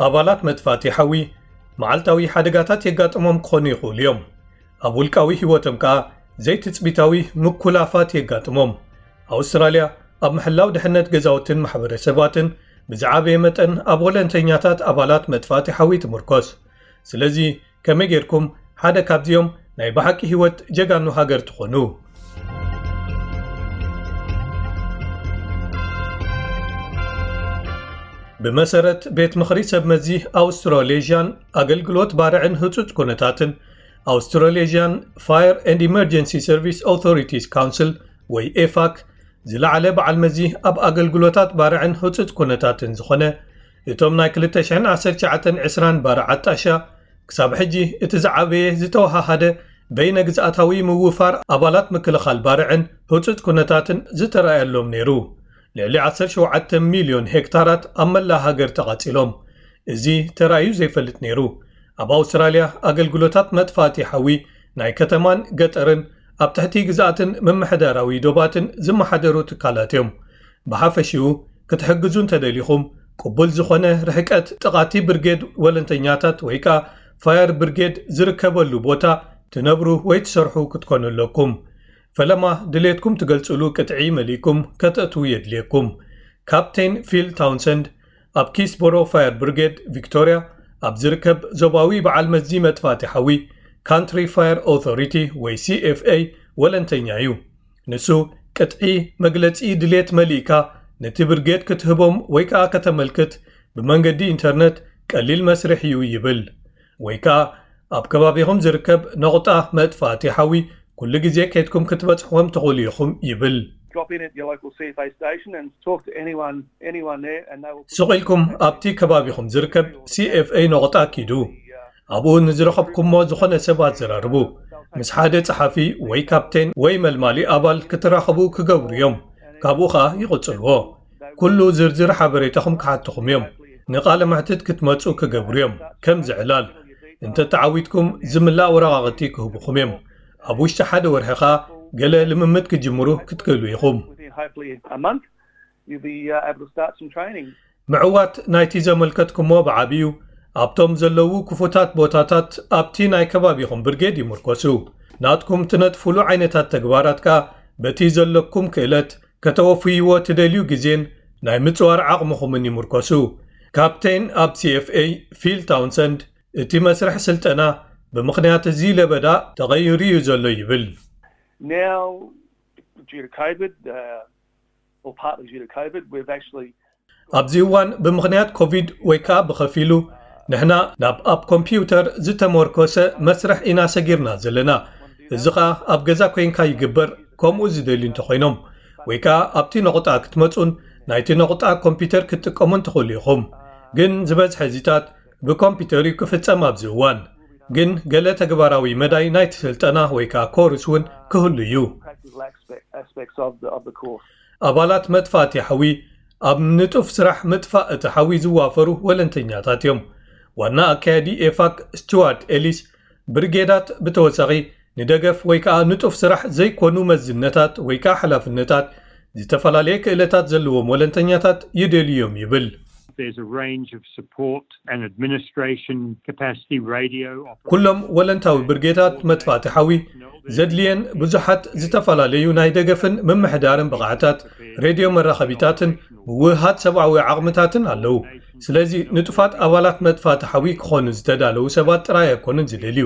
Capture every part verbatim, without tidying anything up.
ኣባላት መጥፋእቲ ሓዊ መዓልታዊ ሓደጋታት የጋጥሞም ክኾኑ ይኽእሉ እዮም። ኣብ ውልቃዊ ህይወቶም ከዓ ዘይትጽቢታዊ ምኩላፋት የጋጥሞም። ኣውስትራልያ ኣብ ምሕላው ድሕነት ገዛውትን ማሕበረሰባትን ብዝዓበየ መጠን ኣብ ወለንተኛታት ኣባላት መጥፋእቲ ሓዊ ትምርኮስ። ስለዚ ከመይ ጌርኩም ሓደ ካብዚኦም ናይ ብሓቂ ህይወት ጀጋኑ ሃገር ትኾኑ? ብመሰረት ቤት ምኽሪ ሰብ መዚ ኣውስትራሌዥያን ኣገልግሎት ባርዕን ህጹጽ ኩነታትን ኣውስትራሌዥያን ፋየር ኤንድ ኢመርጀንሲ ሰርቪስ ኦቶሪቲስ ካውንስል ወይ ኤፋክ ዝለዓለ በዓል መዚ ኣብ ኣገልግሎታት ባርዕን ህጹጽ ኩነታትን ዝኾነ እቶም ናይ ክልተ ሽሕን ዓሰርተ ትሽዓተን ዒስራን ባርዕ ኣጣሻ ክሳብ ሕጂ እቲ ዝዓበየ ዝተወሃሃደ በይነ ግዝኣታዊ ምውፋር ኣባላት ምክልኻል ባርዕን ህጹጽ ኩነታትን ዝተረኣየሎም ነይሩ። ልዕሊ ዓሰርተ ሸውዓተ ሚልዮን ሄክታራት ኣብ መላእ ሃገር ተቓጺሎም። እዚ ተራእዩ ዘይፈልጥ ነይሩ። ኣብ ኣውስትራልያ ኣገልግሎታት መጥፋእቲ ሓዊ ናይ ከተማን ገጠርን ኣብ ትሕቲ ግዝኣትን መምሕዳራዊ ዶባትን ዝመሓደሩ ትካላት እዮም። ብሓፈሽኡ ክትሕግዙን ተደሊኹም ቅቡል ዝኾነ ርሕቀት ጥቓቲ ብርጌድ ወለንተኛታት ወይ ከዓ ፋየር ብርጌድ ዝርከበሉ ቦታ ትነብሩ ወይ ትሰርሑ ክትኮኑ ኣለኩም። ፈለማ ድሌትኩም ትገልጽሉ ቅጥዒ መሊኩም ከተእትዉ የድልየኩም። ካፕቴን ፊል ታውንሰንድ ኣብ ኪስቦሮ ፋየር ብርጌድ ቪክቶርያ ኣብ ዝርከብ ዞባዊ በዓል መዚ መጥፋእቲ ሓዊ ካንትሪ ፋየር ኦቶሪቲ ወይ ሲ ኤፍ ኤ ወለንተኛ እዩ። ንሱ ቅጥዒ መግለጺ ድሌት መሊእካ ነቲ ብርጌድ ክትህቦም ወይ ከዓ ከተመልክት ብመንገዲ ኢንተርነት ቀሊል መስርሕ እዩ ይብል። ወይ ከዓ ኣብ ከባቢኹም ዝርከብ ነቑጣ መጥፋእቲ ሓዊ ኩሉ ግዜ ከይድኩም ክትበጽሕዎም ትኽእሉ ኢኹም ይብል። ስቑኢልኩም ኣብቲ ከባቢኹም ዝርከብ ሲ ኤፍ ኤ ነቑጣ ኪዱ ኣብኡ ንዝረኸብኩምሞ ዝኾነ ሰባት ዘራርቡ ምስ ሓደ ጸሓፊ ወይ ካፕቴን ወይ መልማሊ ኣባል ክትራኸቡ ክገብሩ እዮም። ካብኡ ኸኣ ይቕጽልዎ። ኩሉ ዝርዝር ሓበሬታኹም ክሓትኹም እዮም። ንቓለ ምሕትት ክትመጹ ክገብሩ እዮም። ከም ዝዕላል እንተተዓዊትኩም ዝምላእ ወረቓቕቲ ክህቡኹም እዮም። ኣብ ውሽጢ ሓደ ወርሒ ኸኣ ገለ ልምምድ ክጅምሩ ክትክእሉ ኢኹም። ምዕዋት ናይቲ ዘመልከትኩሞ ብዓብዩ ኣብቶም ዘለዉ ክፉታት ቦታታት ኣብቲ ናይ ከባቢኹም ብርጌድ ይምርኮሱ። ናትኩም ትነጥፍሉ ዓይነታት ተግባራት ከዓ በቲ ዘለኩም ክእለት ከተወፍይዎ ትደልዩ ግዜን ናይ ምጽዋር ዓቕምኹምን ይምርኮሱ። ካፕቴን ኣብ ሲ ኤፍ ኤ ፊል ታውንሰንድ እቲ መስርሕ ስልጠና ብምኽንያት እዚ ለበዳ ተቐይሩ እዩ ዘሎ ይብል። ኣብዚ እዋን ብምኽንያት ኮቪድ ወይ ከዓ ብኸፊሉ ንሕና ናብ ኣብ ኮምፒውተር ዝተመርኮሰ መስርሕ ኢና ሰጊርና ዘለና። እዚ ኸኣ ኣብ ገዛ ኮይንካ ይግበር ከምኡ ዝደልዩ እንተኾይኖም ወይ ከዓ ኣብቲ ነቑጣ ክትመጹን ናይቲ ነቑጣ ኮምፒውተር ክትጥቀሙን ትኽእሉ ኢኹም። ግን ዝበዝሐ ዚታት ብኮምፒውተር እዩ ክፍጸም ኣብዚ እዋን። ግን ገለ ተግባራዊ መዳይ ናይቲ ስልጠና ወይ ከዓ ኮርስ እውን ክህሉ እዩ። ኣባላት መጥፋእቲ ሓዊ ኣብ ንጡፍ ስራሕ ምጥፋእ እቲ ሓዊ ዝዋፈሩ ወለንተኛታት እዮም። ዋና ኣካያዲ ኤፋክ ስቲዋርት ኤሊስ ብርጌዳት ብተወሳኺ ንደገፍ ወይ ከዓ ንጡፍ ስራሕ ዘይኮኑ መዝነታት ወይ ከዓ ሓላፍነታት ዝተፈላለየ ክእለታት ዘለዎም ወለንተኛታት ይደልዮም ይብል። ኩሎም ወለንታዊ ብርጌዳት መጥፋእቲ ሓዊ ዘድልየን ብዙሓት ዝተፈላለዩ ናይ ደገፍን ምምሕዳርን ብቕዓታት ሬድዮ መራኸቢታትን ውሃት ሰብኣዊ ዓቕምታትን ኣለዉ። ስለዚ ንጡፋት ኣባላት መጥፋእቲ ሓዊ ክኾኑ ዝተዳለዉ ሰባት ጥራይ ኣይኮኑን ዝደልዩ።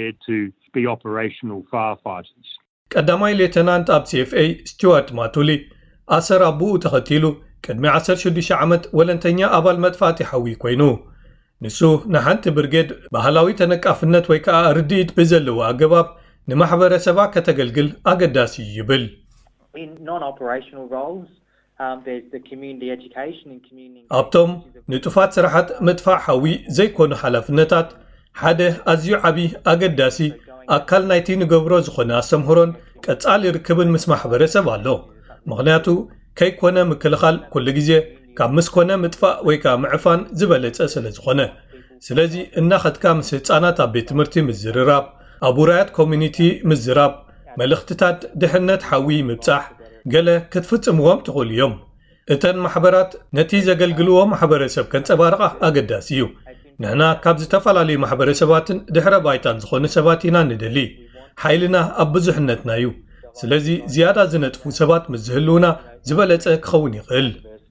ቀዳማይ ሌተናንት ኣብ ሲ ኤፍ ኤ ስቲዋርት ማቱሊ ኣሰር ኣቦኡ ተኸቲሉ ቅድሚ ዓሰርተ ሽዱሽተ ዓመት ወለንተኛ ኣባል መጥፋእቲ ሓዊ ኮይኑ ንሱ ንሓንቲ ብርጌድ ባህላዊ ተነቃፍነት ወይ ከዓ ርድኢት ብዘለዎ ኣገባብ ንማሕበረሰባ ከተገልግል ኣገዳሲ ይብል። ኣብቶም ንጡፋት ስራሓት ምጥፋእ ሓዊ ዘይኮኑ ሓላፍነታት ሓደ ኣዝዩ ዓብዪ ኣገዳሲ ኣካል ናይቲ ንገብሮ ዝኾነ ኣስተምህሮን ቀጻሊ ርክብን ምስ ማሕበረሰብ ኣሎ። ምኽንያቱ ከይኮነ ምክልኻል ኩሉ ግዜ ካብ ምስ ኮነ ምጥፋእ ወይ ከዓ ምዕፋን ዝበለጸ ስለ ዝኾነ። ስለዚ እናኸትካ ምስ ህፃናት ኣብ ቤት ትምህርቲ ምዝርራብ፣ ኣብ ውራያት ኮሚኒቲ ምዝራብ፣ መልእኽትታት ድሕነት ሓዊ ምብጻሕ ገለ ክትፍጽምዎም ትኽእሉ እዮም። እተን ማሕበራት ነቲ ዘገልግልዎ ማሕበረሰብ ከንጸባርቓ ኣገዳሲ እዩ ንሕና ካብ ዝተፈላለዩ ማሕበረሰባትን ድሕረ ባይታን ዝኾኑ ሰባት ኢና ንደሊ ሓይልና ኣብ ብዙሕነትና እዩ ስለዚ ዝያዳ ዝነጥፉ ሰባት ምስ ዝህልውና ዝበለጸ ክኸውን ይኽእል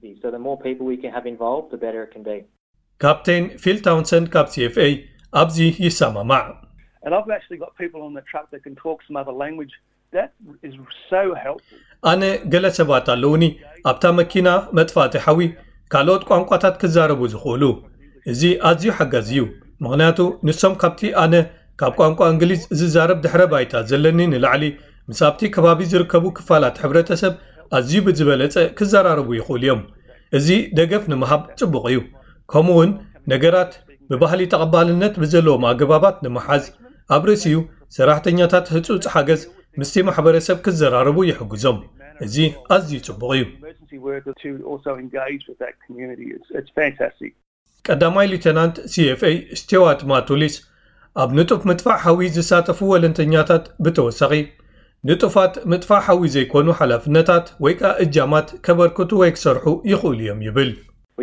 ካፕቴን ፊል ታውንሰንድ ካብ ሲ ኤፍ ኤ ኣብዚ ይሰማማዕ And I've actually got people on the truck that can talk some other language. That is so helpful. ኣነ ገለ ሰባት ኣለውኒ ኣብታ መኪና መጥፋእቲ ሓዊ ካልኦት ቋንቋታት ክዛረቡ ዝኽእሉ እዚ ኣዝዩ ሓጋዚ እዩ ምኽንያቱ ንሶም ካብቲ ኣነ ካብ ቋንቋ እንግሊዝ ዝዛረብ ድሕረ ባይታ ዘለኒ ንላዕሊ ምስ ኣብቲ ከባቢ ዝርከቡ ክፋላት ሕብረተሰብ ኣዝዩ ብዝበለጸ ክዘራረቡ ይኽእሉ እዮም እዚ ደገፍ ንምሃብ ጽቡቕ እዩ ከምኡውን ነገራት ብባህሊ ተቐባልነት ብዘለዎም ኣገባባት ንምሓዝ ኣብ ርእሲኡ ሰራሕተኛታት ህጹጽ ሓገዝ ምስቲ ማሕበረሰብ ክዘራረቡ ይሕግዞም እዚ ኣዝዩ ጽቡቕ እዩ ቀዳማይ ሌተናንት ሲ ኤፍ ኤ ስቲዋርት ማቱሊስ ኣብ ንጡፍ ምጥፋዕ ሓዊ ዝሳተፉ ወለንተኛታት ብተወሳኺ ንጡፋት ምጥፋዕ ሓዊ ዘይኮኑ ሓላፍነታት ወይ ከዓ እጃማት ከበርክቱ ወይ ክሰርሑ ይኽእሉ እዮም ይብል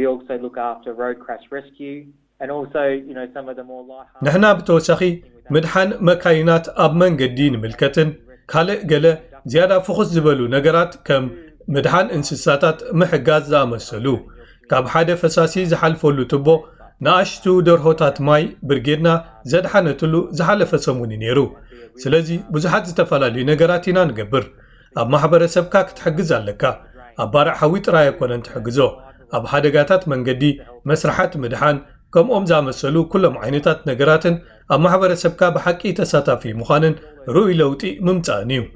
ንሕና ብተወሳኺ ምድሓን መካይናት ኣብ መንገዲ ንምልከትን ካልእ ገለ ዝያዳ ፍኹስ ዝበሉ ነገራት ከም ምድሓን እንስሳታት ምሕጋዝ ዝኣመሰሉ ካብ ሓደ ፈሳሲ ዝሓልፈሉ ትቦ ንኣሽቱ ደርሆታት ማይ ብርጌድና ዘድሓነትሉ ዝሓለፈ ሰሙን ነይሩ ስለዚ ብዙሓት ዝተፈላለዩ ነገራት ኢና ንገብር ኣብ ማሕበረሰብካ ክትሕግዝ ኣለካ ኣብ ባርዕ ሓዊ ጥራይ ኣይኮነን ትሕግዞ ኣብ ሓደጋታት መንገዲ መስራሓት ምድሓን ከምኦም ዝኣመሰሉ ኩሎም ዓይነታት ነገራትን ኣብ ማሕበረሰብካ ብሓቂ ተሳታፊ ምዃንን ርኡይ ለውጢ ምምጻእን እዩ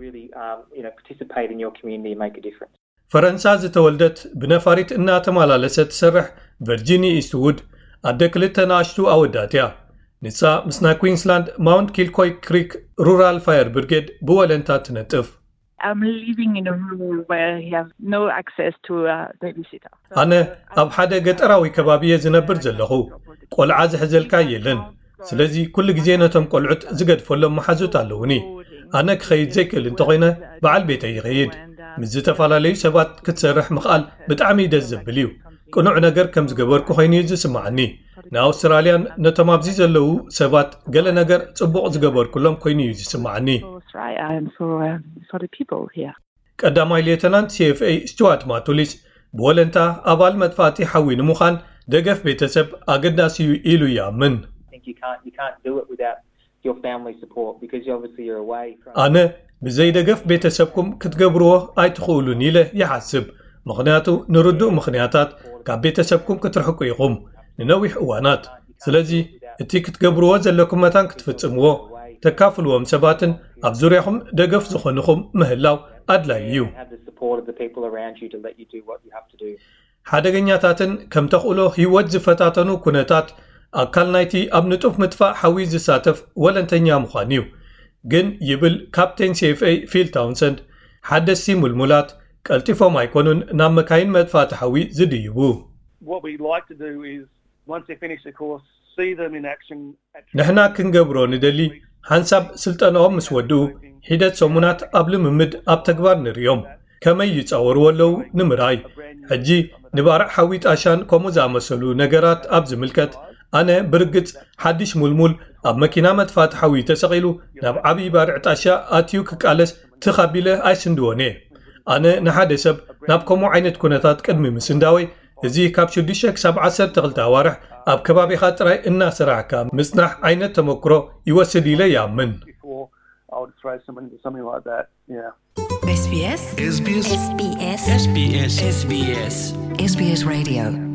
ፈረንሳ ዝተወልደት ብነፋሪት እናተመላለሰት ትሰርሕ ቨርጂኒ ኢስትውድ ኣደ ክልተ ንኣሽቱ ኣወዳት እያ ንሳ ምስ ናይ ኩዊንስላንድ ማውንት ኪልኮይ ክሪክ ሩራል ፋየር ብርጌድ ብወለንታ ትነጥፍ I'm living in a room where he has no access to a babysitter. ኣነ ኣብ ሓደ ገጠራዊ ከባቢ ዝነብር ዘለኹ ቆልዓ ዝሕዘልካ የለን ስለዚ ኩሉ ግዜ ነቶም ቆልዑት ዝገድፈሎም መሓዙት ኣለውኒ ኣነ ክኸይድ ዘይክእል እንተኾይነ በዓል ቤተይ ይኸይድ ምስ ዝተፈላለዩ ሰባት ክትሰርሕ ምኽኣል ብጣዕሚ ደስ ዘብል እዩ ቅኑዕ ነገር ከም ዝገበርኩ ኮይኑ ዝስማዓኒ ንኣውስትራልያን ነቶም ኣብዚ ዘለዉ ሰባት ገለ ነገር ጽቡቕ ዝገበርኩሎም ኮይኑ እዩ ዝስማዓኒ ቀዳማይ ሌተናንት ሲ ኤፍ ኤ ስቲዋርት ማቱሊስ ብወለንታ ኣባል መጥፋእቲ ሓዊ ንምዃን ደገፍ ቤተሰብ ኣገዳሲ እዩ ኢሉ ይኣምን ኣነ ብዘይ ደገፍ ቤተሰብኩም ክትገብርዎ ኣይትኽእሉን ኢለ ይሓስብ ምኽንያቱ ንርዱእ ምኽንያታት ካብ ቤተሰብኩም ክትርሕቁ ኢኹም ንነዊሕ እዋናት ስለዚ እቲ ክትገብርዎ ዘለኩም መታን ክትፍጽምዎ ተካፍልዎም ሰባትን ኣብ ዙርያኹም ደገፍ ዝኾንኹም ምህላው ኣድላይ እዩ ሓደገኛታትን ከም ተኽእሎ ህይወት ዝፈታተኑ ኩነታት ኣካል ናይቲ ኣብ ንጡፍ ምጥፋእ ሓዊ ዝሳተፍ ወለንተኛ ምዃን እዩ ግን ይብል ካፕቴን ሲ ኤፍ ኤ ፊል ታውንሰንድ ሓደስቲ ሙልሙላት ቀልጢፎም ኣይኮኑን ናብ መካይን መጥፋእቲ ሓዊ ዝድይቡ ንሕና ክንገብሮ ንደሊ ሓንሳብ ስልጠናኦም ምስ ወድኡ ሒደት ሰሙናት ኣብ ልምምድ ኣብ ተግባር ንርዮም ከመይ ይጻወርዎ ኣለዉ ንምርኣይ ሕጂ ንባርዕ ሓዊ ጣሻን ከምኡ ዝኣመሰሉ ነገራት ኣብ ዝምልከት ኣነ ብርግጽ ሓድሽ ሙልሙል ኣብ መኪና መጥፋእቲ ሓዊ ተሰቒሉ ናብ ዓብዪ ባርዕ ጣሻ ኣትዩ ክቃለስ ትኻቢለ ኣይስንድዎን እየ ኣነ ንሓደ ሰብ ናብ ከምኡ ዓይነት ኩነታት ቅድሚ ምስንዳወይ እዚ ካብ ሽዱሽተ ክሳብ ዓሰርተ ክልተ ኣዋርሕ ኣብ ከባቢኻ ጥራይ እናስራሕካ ምጽናሕ ዓይነት ተመክሮ ይወስድ ኢለ ይኣምን S B S S B S S B S S B S S B S Radio